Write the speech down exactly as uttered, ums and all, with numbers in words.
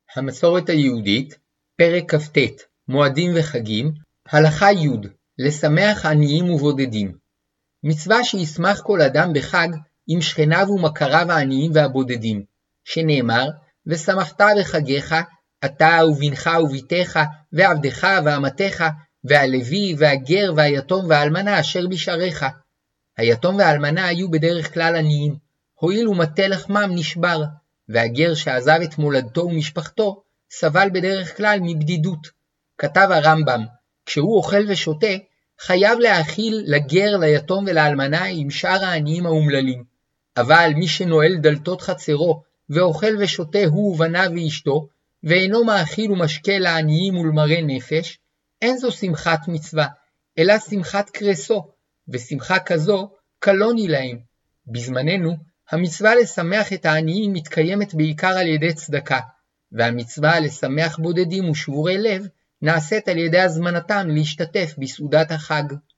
המסורת היהודית, פרק כ"ט, מועדים וחגים, הלכה י' לשמח עניים ובודדים. מצווה שישמח כל אדם בחג עם שכניו ומכריו העניים והבודדים, שנאמר, ושמחת בחגיך, אתה ובנך וביתך, ועבדך ואמתך, והלוי והגר והיתום והאלמנה אשר בשעריך. היתום והאלמנה היו בדרך כלל עניים, הואיל ומטה לחמם נשבר, והגר שעזב את מולדתו ומשפחתו, סבל בדרך כלל מבדידות. כתב הרמב"ם, כשהוא אוכל ושותה, חייב להאכיל לגר, ליתום ולאלמנה עם שאר העניים האומללים. אבל מי שנועל דלתות חצרו, ואוכל ושותה הוא ובניו ואשתו, ואינו מאכיל ומשקה לעניים ולמרי נפש, אין זו שמחת מצווה, אלא שמחת קרסו, ושמחה כזו קלוני להם. בזמננו, המצווה לשמח את העניים מתקיימת בעיקר על ידי צדקה, והמצווה לשמח בודדים ושבורי לב נעשית על ידי הזמנתם להשתתף בסעודת החג.